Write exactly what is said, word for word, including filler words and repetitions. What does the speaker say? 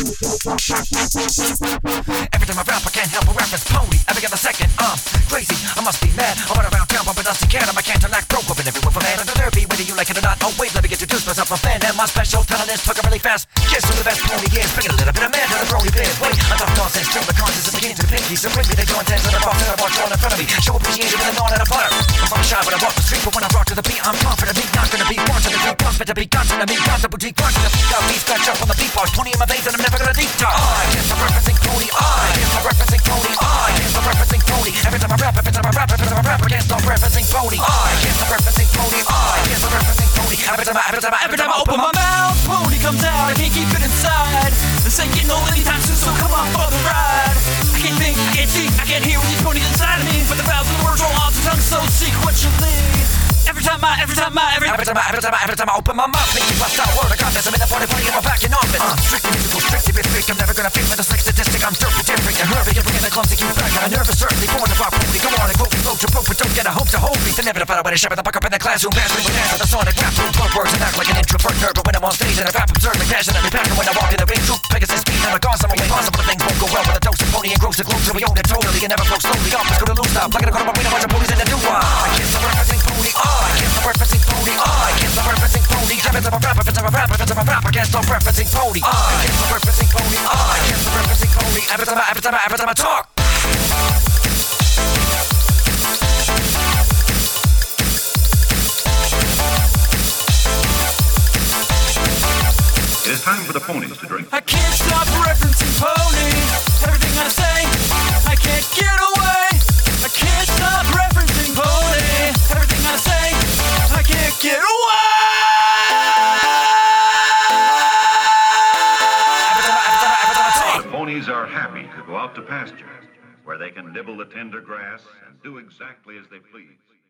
Every time I rap, I can't help but rap as pony. Every other second, I'm crazy. I must be mad. I run around town bumping dusty cat. I'm a can't lack broke up and everywhere from man under therapy. Whether you like it or not. Oh wait, let me introduce myself. I'm a fan and my special talent is talking really fast. Kiss who the best pony is. Bring a little bit of man to the brony bit. Wait, I talk nonsense, stream the conscience and begin to the pinky. So bring me the contents of the box that I watch all in front of me. Show appreciation with a nod and a butter. I'm from shy when I walk the street, but when I rock to the beat, I'm confident. Beat not gonna be wanting to be pumped to be constant to me. Got the boutique punching the beat. Got me scratch up on the beat bars. Pony in my veins and I'm never gonna deep talk. I guess I'm referencing pony. I guess I'm referencing pony. I guess I'm referencing pony. Every time I rap, every time I rap, every time I rap, I can't stop referencing pony. I guess I'm referencing pony. I guess I'm referencing pony. Every time I, every time I, every time I open my mouth, pony comes out. I can't keep it inside. This ain't getting old anytime soon, so come on for the ride. I can't think, I can't see, I can't hear with these ponies inside of me. But the vowels and the words roll off the tongue so sequentially. Every time I, every time I, every, every time I, every time I, every time I open my mouth, make me bust out a word of contest. I'm in the party, party in my back in office. Uh, strictly musical, strictly rhythmic. I'm never gonna fit with a slick statistic. I'm dirty, different, and hurry. You're bringing the clumsy cute back. I'm nervous, certainly born to rock pony. Go on and quote me, float your boat, but don't get a hope to hold me. The never find a way to shove it the buck up in the classroom. Dance with dance with the sonic rap room. Club works and act like an introvert nerd. But when I'm on stage and I rap absurdly passionately packing when I walk in the ring, troop Pegasus speed and I'm gone some way. Possible things won't go well with a dose of pony and gross and glows. So we own it totally and never flow slowly. Off, let's go to loose now. Like a corner, a bunch of ponies in the new one. I kiss the referencing pony. I kiss the referencing pony. I can't stop referencing pony. Every time I rap, every time I rap, every time I rap, I can't stop referencing pony. I can't stop referencing pony. I can't stop referencing pony. Every time I, every time I, every time I talk. It is time for the ponies to drink. I can't stop referencing pony. Everything I say, I can't get away. I can't stop referencing pony. Everything I say, I can't get away. Every time I, every time I, every time I talk. The ponies are happy to go out to pasture, where they can nibble the tender grass and do exactly as they please.